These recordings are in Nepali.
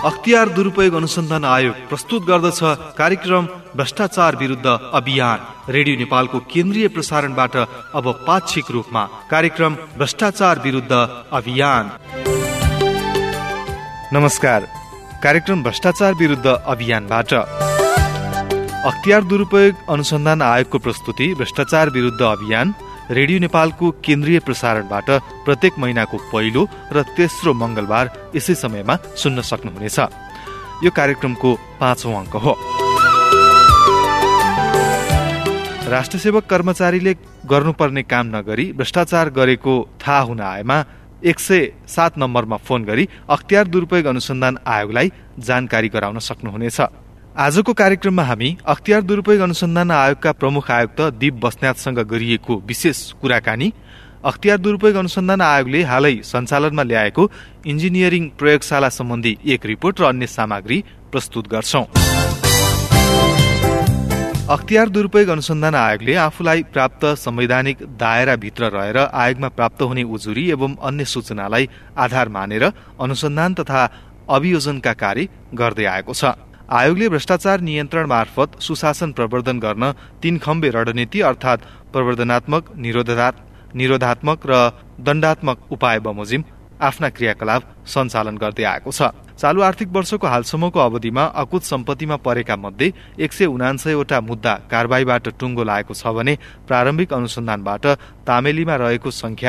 अख्तियार दुरुपयोग अनुसन्धान आयोग प्रस्तुत गर्दछ कार्यक्रम भ्रष्टाचार विरुद्ध अभियान। रेडियो नेपालको केन्द्रीय प्रसारणबाट अब पाक्षिक रूपमा कार्यक्रम भ्रष्टाचार विरुद्ध अभियान। नमस्कार, कार्यक्रम भ्रष्टाचार विरुद्ध अभियानबाट अख्तियार दुरुपयोग अनुसन्धान आयोगको प्रस्तुति भ्रष्टाचार विरुद्ध अभियान रेडियो नेपालको केन्द्रीय प्रसारणबाट प्रत्येक महिनाको पहिलो र तेस्रो मंगलबार यसै समयमा सुन्न सक्नुहुनेछ। यो कार्यक्रमको 5औं अङ्क हो। राष्ट्रसेवक कर्मचारीले गर्नुपर्ने काम नगरी भ्रष्टाचार गरेको थाहा हुन आएमा 107 नम्बरमा फोन गरी अख्तियार दुरुपयोग अनुसन्धान आयोगलाई जानकारी गराउन सक्नुहुनेछ। आजको कार्यक्रममा हामी अख्तियार दुरुपयोग अनुसन्धान आयोगका प्रमुख आयुक्त दीप बस्नेतसँग गरिएको विशेष कुराकानी, अख्तियार दुरुपयोग अनुसन्धान आयोगले हालै सञ्चालनमा ल्याएको इन्जिनियरिङ प्रयोगशाला सम्बन्धी एक रिपोर्ट र अन्य सामग्री प्रस्तुत गर्छौं। अख्तियार दुरुपयोग अनुसन्धान आयोगले आफूलाई प्राप्त संवैधानिक दायराभित्र रहेर आयोगमा प्राप्त हुने उजुरी एवं अन्य सूचनालाई आधार मानेर अनुसन्धान तथा अभियोजनका कार्य गर्दै आएको छ। आयोगले भ्रष्टाचार नियन्त्रण मार्फत सुशासन प्रवर्धन गर्न 3 खम्बे रणनीति अर्थात प्रवर्धनात्मक, निरोधात्मक र दण्डात्मक उपाय बमोजिम आफ्ना क्रियाकलाप सञ्चालन गर्दै आएको छ। चालू आर्थिक वर्षको हालसम्मको अवधिमा अकुत सम्पत्तिमा परेका मध्ये 179 वटा मुद्दा कारबाहीबाट टुङ्गो लागेको छ भने प्रारम्भिक अनुसन्धानबाट तामेलीमा रहेको संख्या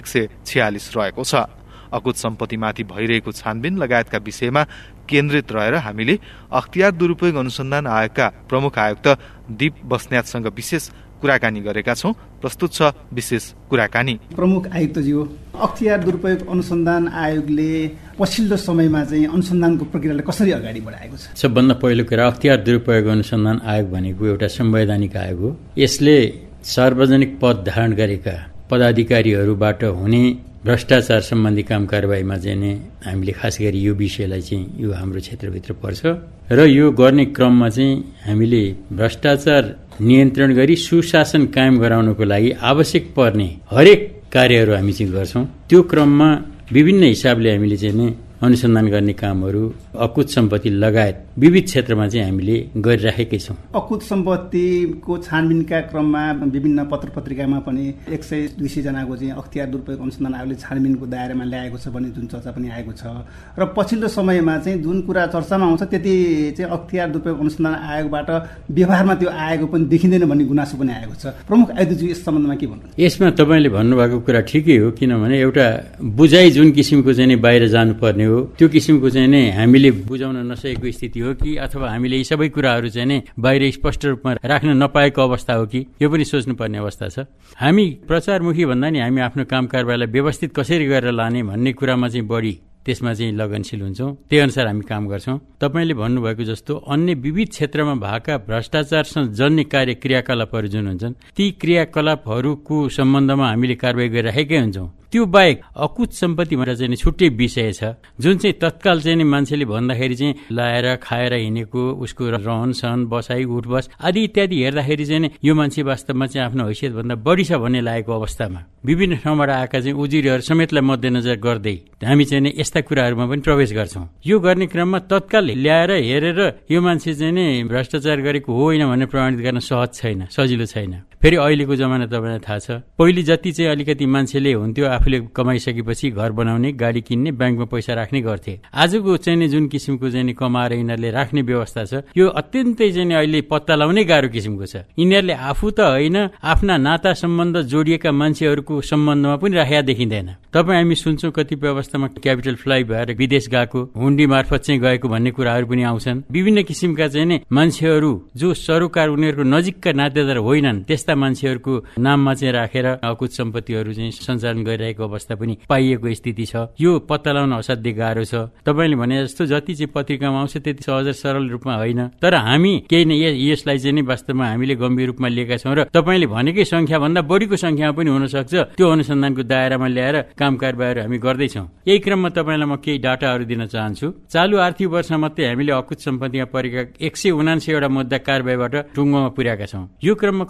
146 रहेको छ। अकुत सम्पत्तिमाथि भइरहेको छानबिन लगायतका विषयमा केन्द्रित रहेर हामीले अख्तियार दुरुपयोग अनुसन्धान आयोगका प्रमुख आयुक्त दीप बस्नेतसँग विशेष कुराकानी गरेका छौं। प्रस्तुत छ विशेष कुराकानी। प्रमुख आयुक्तज्यू, अख्तियार दुरुपयोग अनुसन्धान आयोगले पछिल्लो समयमा चाहिँ अनुसन्धानको प्रक्रियालाई कसरी अगाडि बढाएको छ? सबभन्दा पहिलो कुरा, अख्तियार दुरुपयोग अनुसन्धान आयोग भनेको एउटा संवैधानिक आयोग हो। यसले सार्वजनिक पद धारण गरेका पदाधिकारीहरूबाट हुने भ्रष्टाचार सम्बन्धी काम कारबाहीमा चाहिँ हामीले खास गरी यो विषयलाई चाहिँ यो हाम्रो क्षेत्रभित्र पर्छ र यो गर्ने क्रममा चाहिँ हामीले भ्रष्टाचार नियन्त्रण गरी सुशासन कायम गराउनको लागि आवश्यक पर्ने हरेक कार्यहरू हामी चाहिँ गर्छौं। त्यो क्रममा विभिन्न हिसाबले हामीले चाहिँ अनुसन्धान गर्ने कामहरू अकुत सम्पत्ति लगायत विविध क्षेत्रमा चाहिँ हामीले गरिराखेकै छौं। अकुत सम्पत्तिको छानबिनका क्रममा विभिन्न पत्र पत्रिकामा पनि 100-200 जनाको चाहिँ अख्तियार दुरुपयोग अनुसन्धान आयोगले छानबिनको दायरामा ल्याएको छ भन्ने जुन चर्चा पनि आएको छ र पछिल्लो समयमा चाहिँ जुन कुरा चर्चामा आउँछ त्यति चाहिँ अख्तियार दुरुपयोग अनुसन्धान आयोगबाट व्यवहारमा त्यो आएको पनि देखिँदैन भन्ने गुनासो पनि आएको छ। प्रमुख आयुक्तज्यू, यस सम्बन्धमा के भन्नुहुन्छ? यसमा तपाईले भन्नुभएको कुरा ठिकै हो, किनभने एउटा बुझाइ जुन किसिमको चाहिँ बाहिर जानुपर्ने हो त्यो किसिमको चाहिँ नै हामीले बुझाउन नसकेको स्थिति हो कि अथवा हामीले यी सबै कुराहरू चाहिँ नै बाहिर स्पष्ट रूपमा राख्न नपाएको अवस्था हो कि यो पनि सोच्नुपर्ने अवस्था छ। हामी प्रचारमुखी भन्दा नि हामी आफ्नो काम कारबाहीलाई व्यवस्थित कसरी गरेर लाने भन्ने कुरामा चाहिँ बढी त्यसमा चाहिँ लगनशील हुन्छौं। त्यही अनुसार हामी काम गर्छौं। तपाईले भन्नुभएको जस्तो अन्य विविध क्षेत्रमा भएका भ्रष्टाचारसँग जन्य कार्य क्रियाकलापहरू जुन हुन्छन् ती क्रियाकलापहरूको सम्बन्धमा हामीले कारबाही गरिराखेकै हुन्छौं। त्यो बाहेक अकुत सम्पत्ति भनेर चाहिँ छुट्टै विषय छ जुन चाहिँ तत्काल चाहिँ मान्छेले भन्दाखेरि चाहिँ लाएर खाएर हिँडेको उसको रहन सहन बसाई उठबस आदि इत्यादि हेर्दाखेरि चाहिँ यो मान्छे वास्तवमा चाहिँ आफ्नो हैसियत भन्दा बढी छ भन्ने लागेको अवस्थामा विभिन्न ठाउँबाट आएका चाहिँ उजुरीहरू समेतलाई मध्यनजर गर्दै हामी चाहिँ यस्ता कुराहरूमा पनि प्रवेश गर्छौं। यो गर्ने क्रममा तत्काल ल्याएर हेरेर यो मान्छे चाहिँ नै भ्रष्टाचार गरेको होइन भन्ने प्रमाणित गर्न सहज छैन, सजिलो छैन। फेरि अहिलेको जमाना तपाईलाई थाहा छ, पहिले जति चाहिँ अलिकति मान्छेले हुन्थ्यो आफूले कमाइसकेपछि घर बनाउने, गाडी किन्ने, ब्याङ्कमा पैसा राख्ने गर्थे। आजको चाहिँ जुन किसिमको चाहिँ कमाएर यिनीहरूले राख्ने व्यवस्था छ यो अत्यन्तै चाहिँ अहिले पत्ता लगाउनै गाह्रो किसिमको छ। यिनीहरूले आफू त होइन आफ्ना नाता सम्बन्ध जोडिएका मान्छेहरूको सम्बन्धमा पनि राखेका देखिँदैन। तपाईँ हामी सुन्छौं कतिपय अवस्थामा क्यापिटल फ्लाइ भएर विदेश गएको, हुन्डी मार्फत चाहिँ गएको भन्ने कुराहरू पनि आउँछन्। विभिन्न किसिमका चाहिँ मान्छेहरू जो सरोकार उनीहरूको नजिकका नातेदार होइनन् त्यस्ता मान्छेहरूको नाममा चाहिँ राखेर अकुत सम्पत्तिहरू चाहिँ सञ्चालन गरिरहेको अवस्था पनि पाइएको स्थिति छ। यो पत्ता लगाउन असाध्यै गाह्रो छ। तपाईले भने जस्तो जति चाहिँ पत्रिकामा आउँछ त्यति सहज सरल रूपमा होइन, तर हामी केही नै यसलाई चाहिँ नि वास्तवमा हामीले गम्भीर रूपमा लिएका छौं र तपाईले भनेकै संख्या भन्दा बढीको संख्यामा पनि हुन सक्छ। त्यो अनुसन्धानको दायरामा ल्याएर काम कारबाहीहरू हामी गर्दैछौं। यही क्रममा तपाईलाई म केही डाटाहरू दिन चाहन्छु। चालू आर्थिक वर्ष मात्रै हामीले अकुत सम्पत्तिमा परेका 179 वटा मुद्दा कारबाहीबाट टुङ्गोमा पुर्याएका छौं। यो क्रममा कस्तो हुन्छ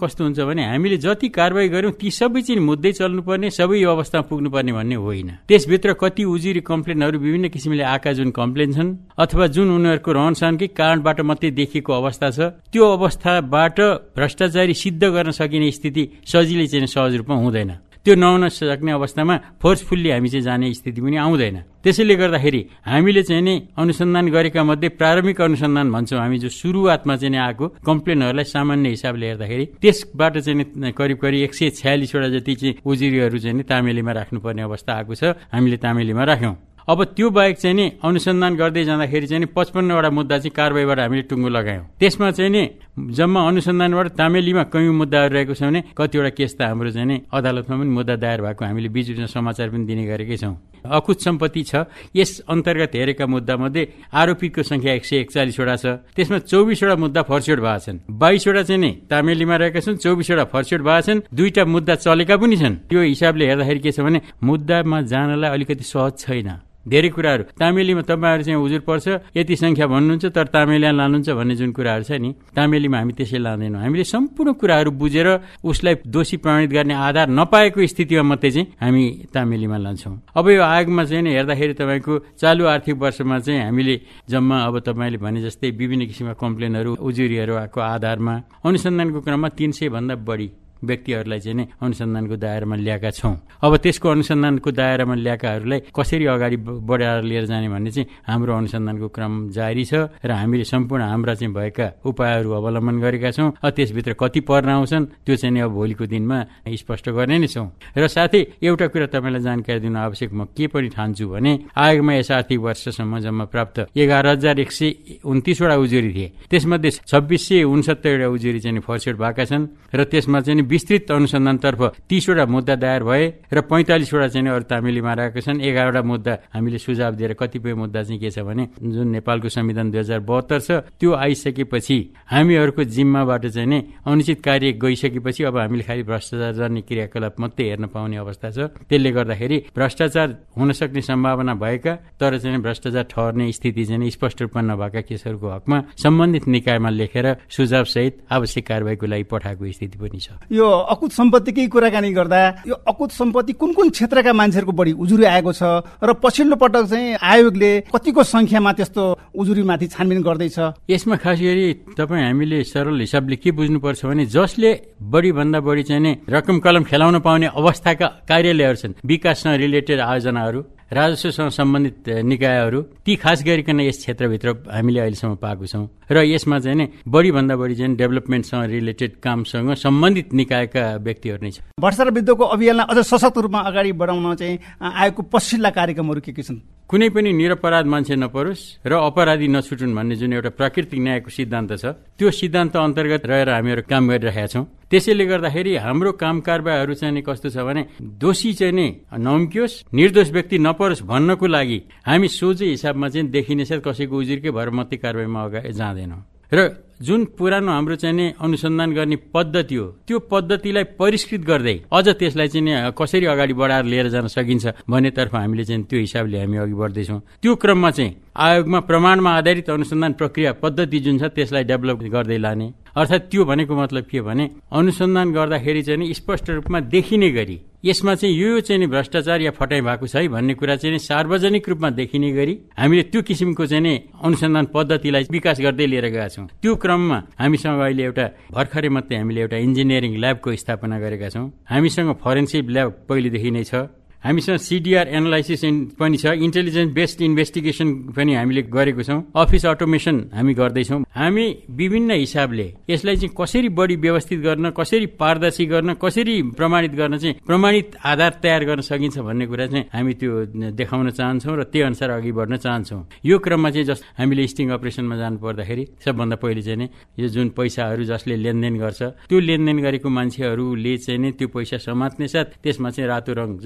भने हामीले जति कारबाही गर्यौं ती सबै चाहिँ मुद्दै चल्नुपर्ने, सबै यो अवस्थामा पुग्नुपर्ने भन्ने होइन। त्यसभित्र कति उजुरी कम्प्लेनहरू विभिन्न किसिमले आएका जुन कम्प्लेन छन् अथवा जुन उनीहरूको रहनसहनकै कारणबाट मात्रै देखिएको अवस्था छ, त्यो अवस्थाबाट भ्रष्टाचारी सिद्ध गर्न सकिने स्थिति सजिलै चाहिँ सहज रूपमा हुँदैन। त्यो नहुन सक्ने अवस्थामा फोर्सफुल्ली हामी चाहिँ जाने स्थिति पनि आउँदैन। त्यसैले गर्दाखेरि हामीले चाहिँ नि अनुसन्धान गरेका मध्ये प्रारम्भिक अनुसन्धान भन्छौँ हामी, जो सुरुवातमा चाहिँ आएको कम्प्लेनहरूलाई सामान्य हिसाबले हेर्दाखेरि त्यसबाट चाहिँ करिब 146 वटा जति चाहिँ उजुरीहरू चाहिँ नि तामेलीमा राख्नुपर्ने अवस्था आएको छ। हामीले तामेलीमा राख्यौं। अब त्यो बाहेक चाहिँ नि अनुसन्धान गर्दै जाँदाखेरि चाहिँ 55 वटा मुद्दा चाहिँ कारबाहीबाट हामीले टुङ्गो लगायौं। त्यसमा चाहिँ नि जम्मा अनुसन्धानबाट तामेलीमा कयौं मुद्दाहरू रहेको छ भने कतिवटा केस त हाम्रो चाहिँ नि अदालतमा पनि मुद्दा दायर भएको हामीले बीचमा समाचार पनि दिने गरेकै छौं। अकुत सम्पत्ति छ, यस अन्तर्गत हेरेका मुद्दा मध्ये आरोपीको संख्या 141 वटा छ। त्यसमा 24 वटा मुद्दा फर्स्योट भएका छन्, 22 वटा चाहिँ नि तामेलीमा रहेका छन्, 24 वटा फर्स्योट भएका छन्, 2टा मुद्दा चलेका पनि छन्। यो हिसाबले हेर्दाखेरि के छ भने मुद्दामा जानलाई अलिकति सहज छैन। धेरै कुराहरू तामेलीमा तपाईहरु चाहिँ हुजुर पर्छ यति संख्या भन्नुहुन्छ तर तामेलीमा लानुहुन्छ भन्ने जुन कुराहरू छ नि, तामेलीमा हामी त्यसै लादैनौं। हामीले सम्पूर्ण कुराहरू बुझेर उसलाई दोषी प्रमाणित गर्ने आधार नपाएको स्थितिमा मात्रै चाहिँ हामी तामेलीमा लान्छौं। अब यो आयोगमा चाहिँ हेर्दाखेरि तपाईको चालु आर्थिक वर्षमा चाहिँ हामीले जम्मा अब तपाईले भने जस्तै विभिन्न किसिमका कम्प्लेनहरू उजुरीहरू आएको आधारमा अनुसन्धानको क्रममा 300 भन्दा बढी व्यक्तिहरूलाई चाहिँ नै अनुसन्धानको दायरामा ल्याएका छौं। अब त्यसको अनुसन्धानको दायरामा ल्याएकाहरूलाई कसरी अगाडि बढाएर लिएर जाने भन्ने चाहिँ हाम्रो अनुसन्धानको क्रम जारी छ र हामीले सम्पूर्ण हाम्रा चाहिँ भएका उपायहरू अवलम्बन गरेका छौं। त्यसभित्र कति पर्न आउँछन् त्यो चाहिँ अब भोलिको दिनमा स्पष्ट गर्ने नै छौं। र साथै एउटा कुरा तपाईलाई जानकारी दिन आवश्यक म के पनि ठान्छु भने आयोगमा यस आर्थिक वर्षसम्म जम्मा प्राप्त 11129 वटा उजुरी थिए। त्यसमध्ये 2669 वटा उजुरी चाहिँ फर्स्योट भएका छन् र त्यसमा चाहिँ विस्तृत अनुसन्धानतर्फ 30 वटा मुद्दा दायर भए र 45 वटा चाहिँ अरु तामेलीमा रहेका छन्। 11 वटा मुद्दा हामीले सुझाव दिएर कतिपय मुद्दा चाहिँ के छ भने जुन नेपालको संविधान 2072 छ त्यो आइसकेपछि हामीहरूको जिम्माबाट चाहिँ नि अनुचित कार्य गइसकेपछि अब हामीले खाली भ्रष्टाचार गर्ने क्रियाकलाप मात्रै हेर्न पाउने अवस्था छ। त्यसले गर्दाखेरि भ्रष्टाचार हुन सक्ने सम्भावना भएका तर चाहिँ भ्रष्टाचार ठहर्ने स्थिति चाहिँ स्पष्ट रूपमा नभएका केसहरूको हकमा सम्बन्धित निकायमा लेखेर सुझाव सहित आवश्यक कारबाहीको लागि पठाएको स्थिति पनि छ। यो अकुत सम्पत्तिकै कुराकानी गर्दा यो अकुत सम्पत्ति कुन कुन क्षेत्रका मान्छेहरूको बढी उजुरी आएको छ र पछिल्लो पटक चाहिँ आयोगले कतिको संख्यामा त्यस्तो उजुरीमाथि छानबिन गर्दैछ? यसमा खास गरी तपाईँ हामीले सरल हिसाबले के बुझ्नुपर्छ भने जसले बढी भन्दा बढी चाहिँ नि रकम कलम खेलाउन पाउने अवस्थाका कार्यालयहरू छन्, विकाससँग रिलेटेड आयोजनाहरू, राजस्वसँग सम्बन्धित निकायहरू, ती खास गरिकन यस क्षेत्रभित्र हामीले अहिलेसम्म पाएको छौं। र यसमा चाहिँ नि बढी भन्दा बढी चाहिँ डेभलपमेन्टसँग रिलेटेड कामसँग सम्बन्धित निकायका व्यक्तिहरू नै छन्। भ्रष्टाचार विरुद्धको अभियानलाई अझ सशक्त रूपमा अगाडि बढाउन चाहिँ आयोगको पछिल्ला कार्यक्रमहरू के छन्? कुनै पनि निरपराध मान्छे नपरोस् र अपराधी नछुटुन् भन्ने जुन एउटा प्राकृतिक न्यायको सिद्धान्त छ त्यो सिद्धान्त अन्तर्गत रहेर हामीहरू काम गरिरहेका छौं। त्यसैले गर्दाखेरि हाम्रो काम कारबाहीहरू चाहिँ नि कस्तो छ भने दोषी चाहिँ नि नम्कियोस्, निर्दोष व्यक्ति नपरोस् भन्नको लागि हामी सोझै हिसाबमा चाहिँ देखिने साथ कसैको उजुरकै भएर मात्रै कारबाहीमा अगाडि जाँदैनौं। र जुन पुरानो हाम्रो चाहिँ नि अनुसन्धान गर्ने पद्धति हो त्यो पद्धतिलाई परिष्कृत गर्दै अझ त्यसलाई चाहिँ नि कसरी अगाडि बढाएर लिएर जान सकिन्छ भन्नेतर्फ हामीले चाहिँ त्यो हिसाबले हामी अघि बढ्दैछौँ। त्यो क्रममा चाहिँ आयोगमा प्रमाणमा आधारित अनुसन्धान प्रक्रिया पद्धति जुन छ त्यसलाई डेभलप गर्दै लाने, अर्थात् त्यो भनेको मतलब के भने अनुसन्धान गर्दाखेरि चाहिँ स्पष्ट रूपमा देखिने गरी यसमा चाहिँ यो चाहिँ नि भ्रष्टाचार या फटाइ भएको छ है भन्ने कुरा चाहिँ सार्वजनिक रूपमा देखिने गरी हामीले त्यो किसिमको चाहिँ नि अनुसन्धान पद्धतिलाई विकास गर्दै लिएर गएका छौं। त्यो क्रममा हामीसँग अहिले एउटा भर्खरै मात्रै हामीले एउटा इन्जिनियरिङ ल्याबको स्थापना गरेका छौं। हामीसँग फोरेन्सिक ल्याब पहिलेदेखि नै छ। हामीसँग सीडीआर एनालाइसिस पनि छ, इन्टेलिजेन्स बेस्ड इन्भेस्टिगेसन पनि हामीले गरेको छौं, अफिस अटोमेसन हामी गर्दैछौं। हामी विभिन्न हिसाबले यसलाई चाहिँ कसरी बढी व्यवस्थित गर्न, कसरी पारदर्शी गर्न, कसरी प्रमाणित गर्न चाहिँ प्रमाणित आधार तयार गर्न सकिन्छ भन्ने कुरा चाहिँ हामी त्यो देखाउन चाहन्छौं र त्यही अनुसार अघि बढ्न चाहन्छौं। यो क्रममा चाहिँ जस्तो हामीले स्टिङ अपरेसनमा जानु पर्दाखेरि सबभन्दा पहिले चाहिँ यो जुन पैसाहरू जसले लेनदेन गर्छ त्यो लेनदेन गरेको मान्छेहरूले चाहिँ त्यो पैसा समात्ने साथ त्यसमा चाहिँ रातो रङ जुन रेड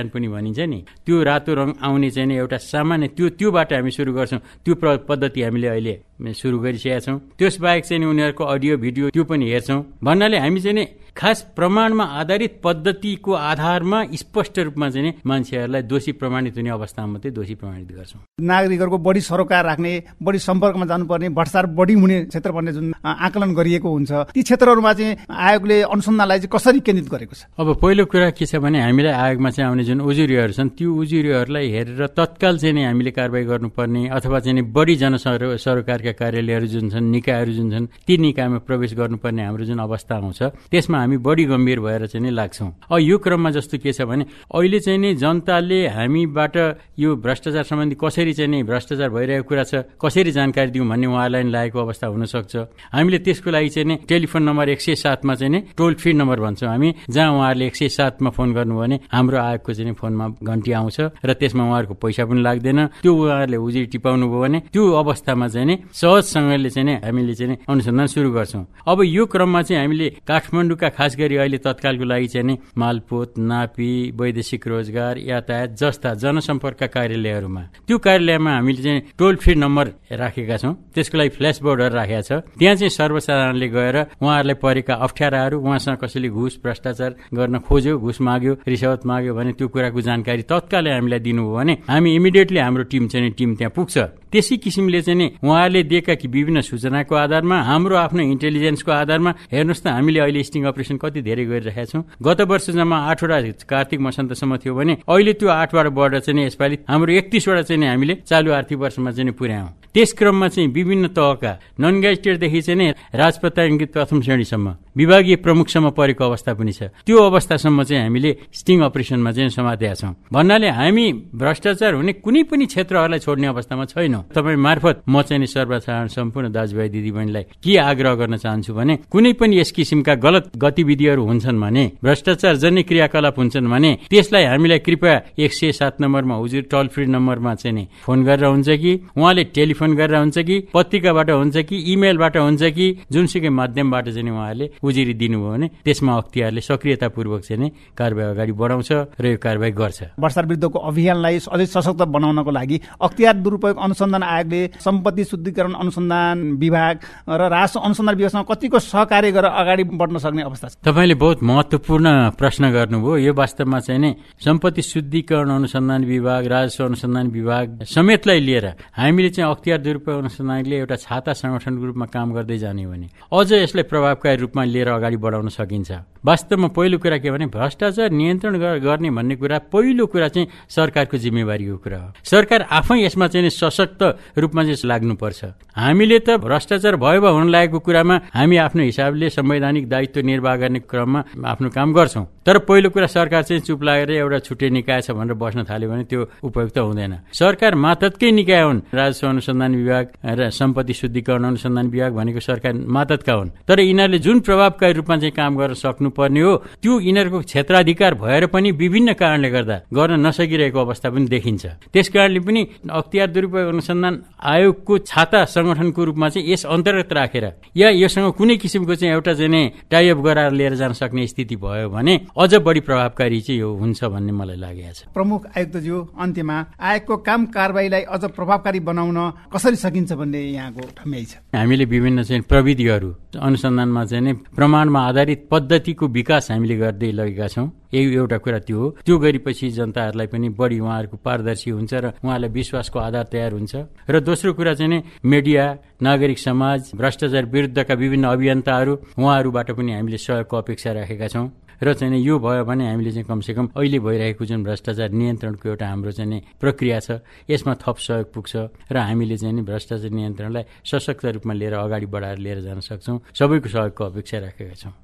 प्यान पनि भनिन्छ नि, त्यो रातो रङ आउने चाहिँ नि एउटा सामान्य त्योबाट हामी सुरु गर्छौँ। त्यो पद्धति हामीले अहिले सुरु गरिसकेका छौँ। त्यसबाहेक चाहिँ उनीहरूको अडियो भिडियो त्यो पनि हेर्छौँ। भन्नाले हामी चाहिँ नि खास प्रमाणमा आधारित पद्धतिको आधारमा स्पष्ट रूपमा चाहिँ मान्छेहरूलाई दोषी प्रमाणित हुने अवस्थामा मात्रै दोषी प्रमाणित गर्छौँ। नागरिकहरूको बढी सरोकार राख्ने, बढी सम्पर्कमा जानुपर्ने, भ्रष्टाचार बढी हुने क्षेत्र भन्ने जुन आकलन गरिएको हुन्छ, ती क्षेत्रहरूमा चाहिँ आयोगले अनुसन्धानलाई चाहिँ कसरी केन्द्रित गरेको छ? अब पहिलो कुरा के छ भने हामीलाई आयोगमा चाहिँ आउने जुन उजुरीहरू छन् त्यो उजुरीहरूलाई हेरेर तत्काल चाहिँ नि हामीले कारबाही गर्नुपर्ने अथवा चाहिँ नि बढी जनसरोकारका कार्यालयहरू जुन छन्, निकायहरू जुन छन्, ती निकायमा प्रवेश गर्नुपर्ने हाम्रो जुन अवस्था आउँछ त्यसमा हामी बढी गम्भीर भएर चाहिँ नि लाग्छौँ। अब यो क्रममा जस्तो के छ भने अहिले चाहिँ नि जनताले हामीबाट यो भ्रष्टाचार सम्बन्धी कसरी चाहिँ नि भ्रष्टाचार भइरहेको कुरा छ कसरी जानकारी दिउँ भन्ने उहाँलाई लागेको अवस्था हुनसक्छ। हामीले त्यसको लागि चाहिँ नि टेलिफोन नम्बर 107 मा चाहिँ नि टोल फ्री नम्बर भन्छौँ हामी, जहाँ उहाँहरूले 107 मा फोन गर्नुभयो भने हाम्रो आयोगको चाहिँ फोनमा घन्टी आउँछ र त्यसमा उहाँहरूको पैसा पनि लाग्दैन। त्यो उहाँहरूले उजुरी टिपाउनु भयो भने त्यो अवस्थामा चाहिँ नि सहजसँगले चाहिँ नि हामीले चाहिँ अनुसन्धान सुरु गर्छौँ। अब यो क्रममा चाहिँ हामीले काठमाडौँका खास गरी अहिले तत्कालको लागि चाहिँ नि मालपोत, नापी, वैदेशिक रोजगार, यातायात जस्ता जनसम्पर्क कार्यालयहरूमा त्यो कार्यालयमा हामीले चाहिँ टोल फ्री नम्बर राखेका छौँ। त्यसको लागि फ्ल्यास बोर्डहरू राखेका छ। त्यहाँ चाहिँ सर्वसाधारणले गएर उहाँहरूलाई परेका अप्ठ्याराहरू, उहाँसँग कसैले घुस भ्रष्टाचार गर्न खोज्यो, घुस माग्यो, रिश्वत माग्यो भने त्यो कुराको जानकारी तत्कालै हामीलाई दिनुभयो भने हामी इमिडिएटली हाम्रो टिम त्यहाँ पुग्छ। त्यसै किसिमले चाहिँ नि उहाँहरूले दिएका विभिन्न सूचनाको आधारमा हाम्रो आफ्नो इन्टेलिजेन्सको आधारमा हेर्नुहोस् न हामीले अहिले स्टिङ अपरेसन कति धेरै गरिरहेका छौँ। गत वर्ष जम्मा 8वटा कार्तिक मसान्तसम्म थियो भने अहिले त्यो 8बाट बढेर चाहिँ यसपालि हाम्रो 31वटा चाहिँ हामीले चालु आर्थिक वर्षमा चाहिँ पुर्यायौँ। त्यस क्रममा चाहिँ विभिन्न तहका नन गेजेटेडदेखि चाहिँ राजपत्रित प्रथम श्रेणीसम्म विभागीय प्रमुखसम्म परेको अवस्था पनि छ। त्यो अवस्थासम्म चाहिँ हामीले स्टिङ अपरेसनमा चाहिँ समातेका छौँ। भन्नाले हामी भ्रष्टाचार हुने कुनै पनि क्षेत्रहरूलाई छोड्ने अवस्थामा छैनौँ। तपाईँ मार्फत म चाहिँ सर्वसाधारण सम्पूर्ण दाजुभाइ दिदीबहिनीलाई के आग्रह गर्न चाहन्छु भने कुनै पनि यस किसिमका गलत गतिविधिहरू हुन्छन् भने, भ्रष्टाचार जन्य क्रियाकलाप हुन्छन् भने त्यसलाई हामीलाई कृपया 107 नम्बरमा उजुरी टोल फ्री नम्बरमा चाहिँ नि फोन गरेर हुन्छ कि उहाँले टेलिफोन गरेर हुन्छ कि पत्रिकाबाट हुन्छ कि इमेलबाट हुन्छ कि जुनसुकै माध्यमबाट चाहिँ उहाँले उजुरी दिनुभयो भने त्यसमा अख्तियारले सक्रियतापूर्वक चाहिँ कारबाही अगाडि बढाउँछ र यो कारबाही गर्छ। भ्रष्टाचार विरुद्धको अभियानलाई अझै सशक्त बनाउनको लागि अख्तियार दुरुपयोग अनुसन्धान आयोगले सम्पत्ति शुद्धिकरण अनुसन्धान विभाग र राजस्व अनुसन्धान विभागसँग कतिको सहकार्य गरेर अगाडि बढ्न सक्ने अवस्था छ? तपाईँले बहुत महत्त्वपूर्ण प्रश्न गर्नुभयो। यो वास्तवमा चाहिँ नि सम्पत्ति शुद्धिकरण अनुसन्धान विभाग, राजस्व अनुसन्धान विभाग समेतलाई लिएर हामीले चाहिँ अख्तियार दुरुपयोग अनुसन्धानले एउटा छाता संगठनको रूपमा काम गर्दै जाने भने अझ यसलाई प्रभावकारी रूपमा लिएर अगाडि बढाउन सकिन्छ। वास्तवमा पहिलो कुरा के भने भ्रष्टाचार नियन्त्रण गर्ने भन्ने कुरा पहिलो कुरा चाहिँ सरकारको जिम्मेवारीको कुरा हो। सरकार आफै यसमा चाहिँ सशक्त रूपमा चाहिँ लाग्नुपर्छ। हामीले त भ्रष्टाचार भयो हुन लागेको कुरामा हामी आफ्नो हिसाबले संवैधानिक दायित्व निर्वाह गर्ने क्रममा आफ्नो काम गर्छौँ। तर पहिलो कुरा सरकार चाहिँ चुप लागेर एउटा छुट्टै निकाय छ भनेर बस्न थाल्यो भने त्यो उपयुक्त हुँदैन। सरकार मातहतकै निकाय हुन्। राजस्व अनुसन्धान विभाग र सम्पत्ति शुद्धिकरण अनुसन्धान विभाग भनेको सरकार मातहतका हुन्। तर यिनीहरूले जुन प्रभावकारी रूपमा चाहिँ काम गर्न सक्नुपर्ने हो त्यो यिनीहरूको क्षेत्राधिकार भएर पनि विभिन्न कारणले गर्दा गर्न नसकिरहेको अवस्था पनि देखिन्छ। त्यसकारणले पनि अख्तियार दुरुपयोग अनुसन्धान आयोगको छाता संगठनको रूपमा चाहिँ यस अन्तर्गत राखेर या योसँग कुनै किसिमको चाहिँ एउटा चाहिँ टाइअप गराएर लिएर जान सक्ने स्थिति भयो भने अझ बढी प्रभावकारी चाहिँ यो हुन्छ भन्ने मलाई लागेको छ। प्रमुख आयुक्तज्यू, अन्त्यमा आयोगको काम कारबाहीलाई अझ प्रभावकारी बनाउन कसरी सकिन्छ भन्ने यहाँको ठम्याइ छ? हामीले विभिन्न चाहिँ प्रविधिहरू अनुसन्धानमा चाहिँ प्रमाणमा आधारित पद्धतिको विकास हामीले गर्दै लगेका छौँ। यही एउटा कुरा त्यो हो। त्यो गरेपछि जनताहरूलाई पनि बढी उहाँहरूको पारदर्शी हुन्छ र उहाँलाई विश्वासको आधार तयार हुन्छ। र दोस्रो कुरा चाहिँ मिडिया, नागरिक समाज, भ्रष्टाचार विरुद्धका विभिन्न अभियन्ताहरू उहाँहरूबाट पनि हामीले सहयोगको अपेक्षा राखेका छौँ। र चाहिँ यो भयो भने हामीले चाहिँ कमसेकम अहिले भइरहेको जुन भ्रष्टाचार नियन्त्रणको एउटा हाम्रो चाहिँ प्रक्रिया छ यसमा थप सहयोग पुग्छ र हामीले चाहिँ भ्रष्टाचार नियन्त्रणलाई सशक्त रूपमा लिएर अगाडि बढाएर लिएर जान सक्छौँ। सबैको सहयोगको अपेक्षा राखेका छौँ।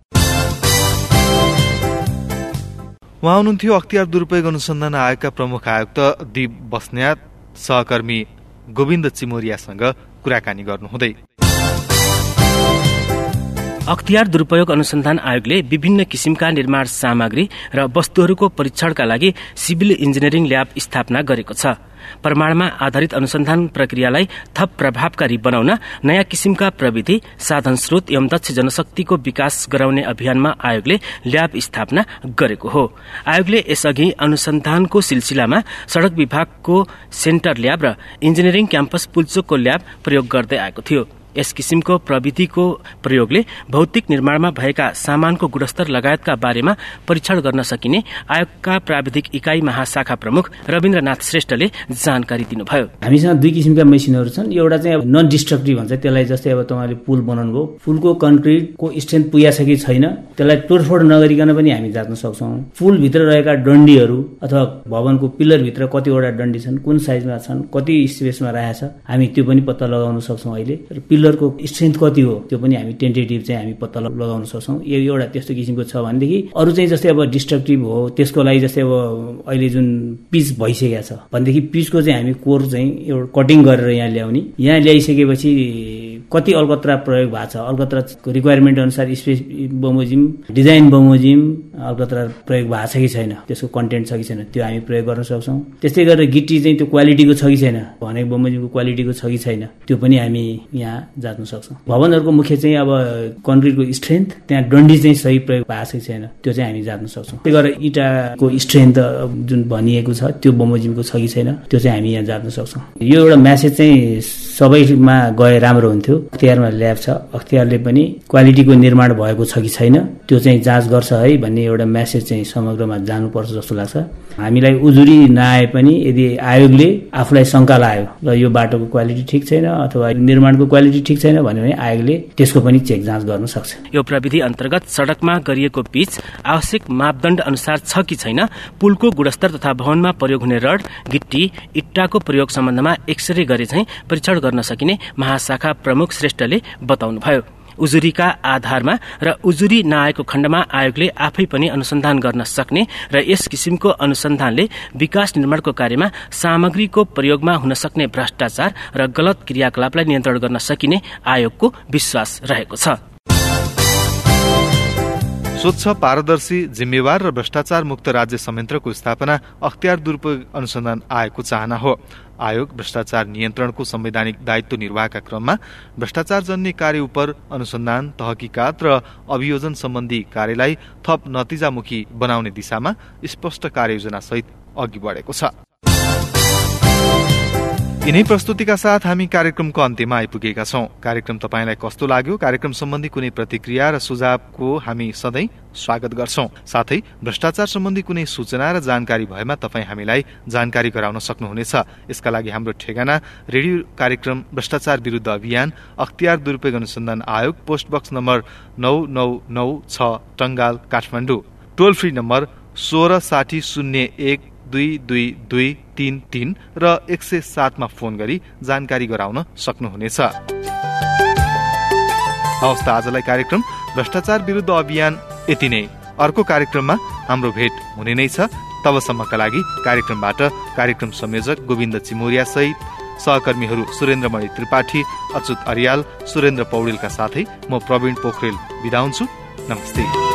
उहाँ हुनुहुन्थ्यो अख्तियार दुरुपयोग अनुसन्धान आयोगका प्रमुख आयुक्त दीप बस्न्यात। सहकर्मी गोविन्द चिमोरियासँग कुराकानी गर्नुहुँदै अख्तियार दुरुपयोग अनुसन्धान आयोगले विभिन्न किसिमका निर्माण सामग्री र वस्तुहरूको परीक्षणका लागि सिभिल इन्जिनियरिङ ल्याब स्थापना गरेको छ। प्रमाणमा आधारित अनुसन्धान प्रक्रियालाई थप प्रभावकारी बनाउन नयाँ किसिमका प्रविधि, साधन स्रोत एवं दक्ष जनशक्तिको विकास गराउने अभियानमा आयोगले ल्याब स्थापना गरेको हो। आयोगले यसअघि अनुसन्धानको सिलसिलामा सड़क विभागको सेन्टर ल्याब र इन्जिनियरिङ क्याम्पस पुल्चोकको ल्याब प्रयोग गर्दै आएको थियो। यस किसिमको प्रविधिको प्रयोगले भौतिक निर्माणमा भएका सामानको गुणस्तर लगायतका बारेमा परीक्षण गर्न सकिने आयोगका प्राविधिक इकाई महाशाखा प्रमुख रविन्द्रनाथ श्रेष्ठले जानकारी दिनुभयो। हामीसँग दुई किसिमका मेसिनहरू छन्। एउटा चाहिँ अब नन डिस्ट्रक्टिभ भन्छ, त्यसलाई जस्तै अब तपाईँले पुल बनाउनु भयो, पुलको कन्क्रिटको स्ट्रेन्थ पुगेको छ कि छैन त्यसलाई तोडफोड नगरिकन पनि हामी जाँच्न सक्छौँ। पुलभित्र रहेका डन्डीहरू अथवा भवनको पिलरभित्र कतिवटा डन्डी छन्, कुन साइजमा छन्, कति स्पेसमा रहेछ, हामी त्यो पनि पत्ता लगाउन सक्छौँ। अहिले पिलरको स्ट्रेन्थ कति हो त्यो पनि हामी टेन्टेटिभ चाहिँ हामी पत्ता लगाउन सक्छौँ। यो एउटा त्यस्तो किसिमको छ भनेदेखि अरू चाहिँ जस्तै अब डिस्ट्रक्टिभ हो, त्यसको लागि जस्तै अब अहिले जुन पिच भइसकेको छ भनेदेखि पिचको चाहिँ हामी कोर चाहिँ एउटा कटिङ गरेर यहाँ ल्याउने, यहाँ ल्याइसकेपछि कति अलकत्रा प्रयोग भएको छ, अलकत्राको रिक्वायरमेन्ट अनुसार स्पेस बमोजिम, डिजाइन बमोजिम अलकत्रा प्रयोग भएको छ कि छैन, त्यसको कन्टेन्ट छ कि छैन त्यो हामी प्रयोग गर्न सक्छौँ। त्यस्तै गरेर गिटी चाहिँ त्यो क्वालिटीको छ कि छैन, भनेको बमोजिमको क्वालिटीको छ कि छैन त्यो पनि हामी यहाँ जाँच्न सक्छौँ। भवनहरूको मुख्य चाहिँ अब कन्क्रिटको स्ट्रेन्थ, त्यहाँ डन्डी चाहिँ सही प्रयोग भएको छ कि छैन त्यो चाहिँ हामी जाँच्न सक्छौँ। त्यही गरेर इँटाको स्ट्रेन्थ जुन भनिएको छ त्यो बमोजिमको छ कि छैन त्यो चाहिँ हामी यहाँ जाँच्न सक्छौँ। यो एउटा म्यासेज चाहिँ सबैमा गए राम्रो हुन्थ्यो। अख्तियारमा ल्याब छ, अख्तियारले पनि क्वालिटीको निर्माण भएको छ कि छैन त्यो चाहिँ जाँच गर्छ है भन्ने एउटा म्यासेज चाहिँ समग्रमा जानुपर्छ जस्तो लाग्छ। हामीलाई उजुरी नआए पनि यदि आयोगले आफूलाई शङ्का लाग्यो र यो बाटोको क्वालिटी ठिक छैन अथवा निर्माणको क्वालिटी ठिक छैन भन्यो भने आयोगले त्यसको पनि चेक जाँच गर्न सक्छ। यो प्रविधि अन्तर्गत सड़कमा गरिएको पिच आवश्यक मापदण्ड अनुसार छ कि छैन, पुलको गुणस्तर तथा भवनमा प्रयोग हुने रड, गिट्टी, इट्टाको प्रयोग सम्बन्धमा एक्सरे गरे चाहिँ परीक्षण गर्न सकिने महाशाखा प्रमुख श्रेष्ठले बताउनुभयो। उजुरीका आधारमा र उजुरी नआएको खण्डमा आयोगले आफै पनि अनुसन्धान गर्न सक्ने र यस किसिमको अनुसन्धानले विकास निर्माणको कार्यमा सामग्रीको प्रयोगमा हुन सक्ने भ्रष्टाचार र गलत क्रियाकलापलाई नियन्त्रण गर्न सकिने आयोगको विश्वास रहेको छ। स्वच्छ, पारदर्शी, जिम्मेवार र भ्रष्टाचार मुक्त राज्य संयन्त्रको स्थापना अख्तियार दुरूपयोग अनुसन्धान आयोगको चाहना हो। आयोग भ्रष्टाचार नियन्त्रणको संवैधानिक दायित्व निर्वाहका क्रममा भ्रष्टाचार जन्य कार्य उपर अनुसन्धान, तहकीकात र अभियोजन सम्बन्धी कार्यलाई थप नतिजामुखी बनाउने दिशामा स्पष्ट कार्ययोजना सहित अघि बढेको छ। यिनै प्रस्तुतिका साथ हामी कार्यक्रमको अन्त्यमा आइपुगेका छौं। कार्यक्रम तपाईलाई कस्तो लाग्यो? कार्यक्रम सम्बन्धी कुनै प्रतिक्रिया र सुझावको हामी सधैँ स्वागत गर्छौं। साथै भ्रष्टाचार सम्बन्धी कुनै सूचना र जानकारी भएमा तपाई हामीलाई जानकारी गराउन सक्नुहुनेछ। यसका लागि हाम्रो ठेगाना रेडियो कार्यक्रम भ्रष्टाचार विरुद्ध अभियान, अख्तियार दुरूपयोग अनुसन्धान आयोग, post box number 9996 Tangal, Kathmandu. Toll free number 1660012233 र 107 मा फोन गरी जानकारी गराउन सक्नुहुनेछ। हवस् त आजलाई कार्यक्रम भ्रष्टाचार विरुद्ध अभियान यति नै। अर्को कार्यक्रममा हाम्रो भेट हुने नै छ। तबसम्मका लागि कार्यक्रमबाट कार्यक्रम संयोजक गोविन्द चिमोरिया सहित सहकर्मीहरू सुरेन्द्रमणि त्रिपाठी, अच्युत अर्याल, सुरेन्द्र पौडेलका साथै म प्रवीण पोखरेल बिदा हुन्छु। नमस्ते।